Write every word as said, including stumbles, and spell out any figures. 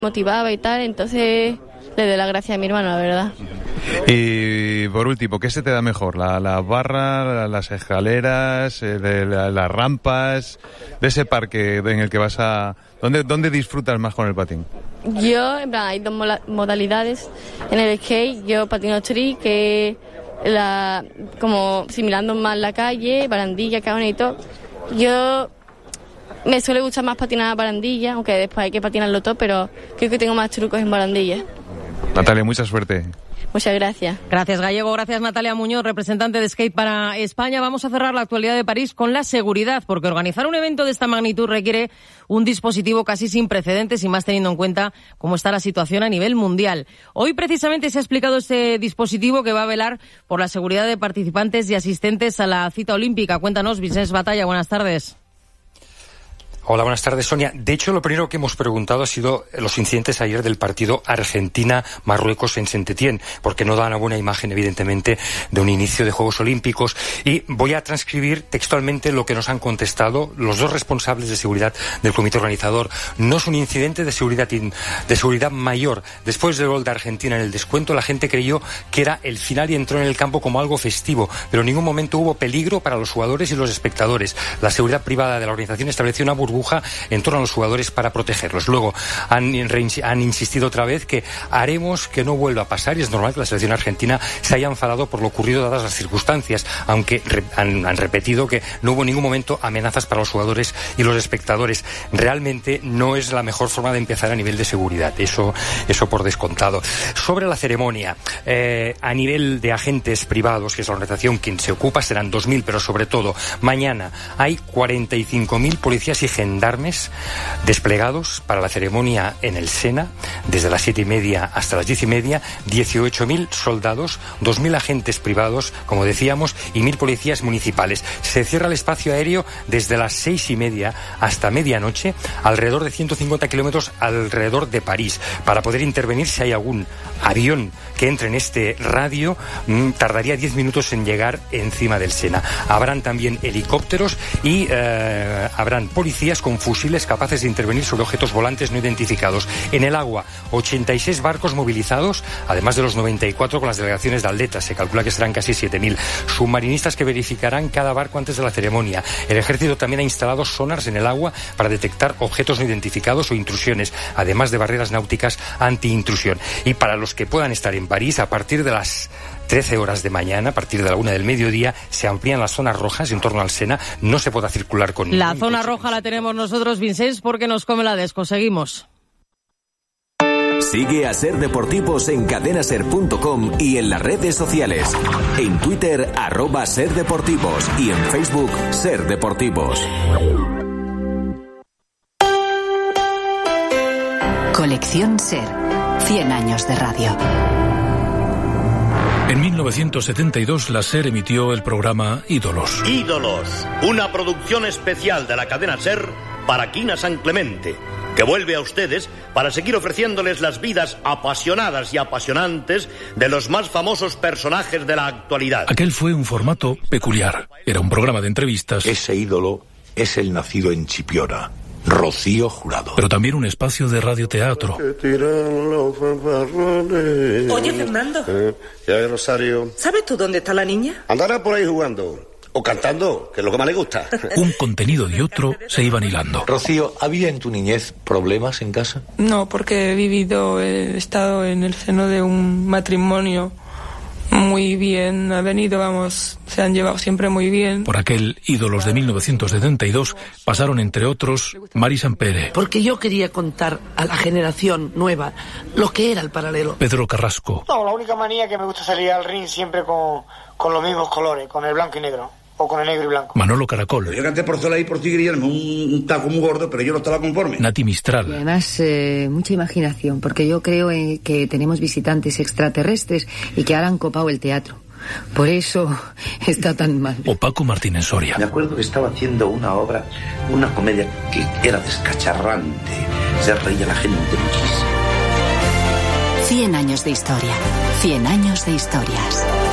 motivaba y tal, entonces le doy las gracias a mi hermano, la verdad. Y por último, ¿qué se te da mejor? ¿La, la barra, la, las escaleras, eh, de la, las rampas, de ese parque en el que vas a... ¿Dónde, dónde disfrutas más con el patín? Yo, en plan, hay dos mola- modalidades. En el skate, yo patino street, que la, como simulando más la calle, barandilla, cajones y todo. Yo me suele gustar más patinar barandilla, aunque después hay que patinarlo todo, pero creo que tengo más trucos en barandilla. Natalia, mucha suerte. Muchas gracias. Gracias, Gallego. Gracias, Natalia Muñoz, representante de Skate para España. Vamos a cerrar la actualidad de París con la seguridad, porque organizar un evento de esta magnitud requiere un dispositivo casi sin precedentes y más teniendo en cuenta cómo está la situación a nivel mundial. Hoy precisamente se ha explicado este dispositivo que va a velar por la seguridad de participantes y asistentes a la cita olímpica. Cuéntanos, Vicens Batalla, buenas tardes. Hola, buenas tardes, Sonia. De hecho, lo primero que hemos preguntado ha sido los incidentes ayer del partido Argentina-Marruecos en Saint-Étienne, porque no da una buena imagen, evidentemente, de un inicio de Juegos Olímpicos. Y voy a transcribir textualmente lo que nos han contestado los dos responsables de seguridad del comité organizador. No es un incidente de seguridad, de seguridad mayor. Después del gol de Argentina en el descuento, la gente creyó que era el final y entró en el campo como algo festivo, pero en ningún momento hubo peligro para los jugadores y los espectadores. La seguridad privada de la organización estableció una burbuja en torno a los jugadores para protegerlos. Luego han, han insistido otra vez que haremos que no vuelva a pasar, y es normal que la selección argentina se haya enfadado por lo ocurrido dadas las circunstancias, aunque re, han, han repetido que no hubo en ningún momento amenazas para los jugadores y los espectadores. Realmente no es la mejor forma de empezar a nivel de seguridad, eso, eso por descontado. Sobre la ceremonia, eh, a nivel de agentes privados, que es la organización quien se ocupa, serán dos mil, pero sobre todo mañana hay cuarenta y cinco mil policías y gendarmes desplegados para la ceremonia en el Sena, desde las siete y media hasta las diez y media, dieciocho mil soldados, dos mil agentes privados, como decíamos, y mil policías municipales. Se cierra el espacio aéreo desde las seis y media hasta medianoche, alrededor de ciento cincuenta kilómetros alrededor de París, para poder intervenir si hay algún avión que entre en este radio. Mmm, tardaría diez minutos en llegar encima del Sena. Habrán también helicópteros y eh, habrán policías con fusiles capaces de intervenir sobre objetos volantes no identificados. En el agua, ochenta y seis barcos movilizados, además de los noventa y cuatro con las delegaciones de atletas. Se calcula que serán casi siete mil. Submarinistas que verificarán cada barco antes de la ceremonia. El ejército también ha instalado sonars en el agua para detectar objetos no identificados o intrusiones, además de barreras náuticas anti-intrusión. Y para los que puedan estar en París, a partir de las trece horas de mañana, a partir de la una del mediodía, se amplían las zonas rojas en torno al Sena. No se podrá circular con... La zona roja la tenemos nosotros, Vicens, porque nos come la desco. Seguimos. Sigue a Ser Deportivos en cadena ser punto com y en las redes sociales. En Twitter, arroba Ser Deportivos, y en Facebook, Ser Deportivos. Colección Ser. cien años de radio. En mil novecientos setenta y dos, la SER emitió el programa Ídolos. Ídolos, una producción especial de la cadena SER para Quina San Clemente, que vuelve a ustedes para seguir ofreciéndoles las vidas apasionadas y apasionantes de los más famosos personajes de la actualidad. Aquel fue un formato peculiar. Era un programa de entrevistas. Ese ídolo es el nacido en Chipiona, Rocío Jurado. Pero también un espacio de radioteatro. Oye, Fernando. Eh, ya, Rosario. ¿Sabes tú dónde está la niña? Andará por ahí jugando. O cantando, que es lo que más le gusta. Un contenido y otro se iban hilando. Rocío, ¿había en tu niñez problemas en casa? No, porque he vivido, he estado en el seno de un matrimonio muy bien, ha venido, vamos, se han llevado siempre muy bien. Por aquel Ídolos de mil novecientos setenta y dos pasaron, entre otros, Mari Sampere. Porque yo quería contar a la generación nueva lo que era el paralelo. Pedro Carrasco. No, la única manía que me gusta salir al ring siempre con, con los mismos colores, con el blanco y negro. O con el negro y blanco. Manolo Caracol. Yo canté por Zola y por ti, Guillermo, un, un taco muy gordo, pero yo no estaba conforme. Nati Mistral. Y además, eh, mucha imaginación, porque yo creo en que tenemos visitantes extraterrestres y que ahora han copado el teatro. Por eso está tan mal. O Paco Martínez Soria. Me acuerdo que estaba haciendo una obra, una comedia que era descacharrante. Se reía la gente muchísimo. Cien años de historia. Cien años de historias.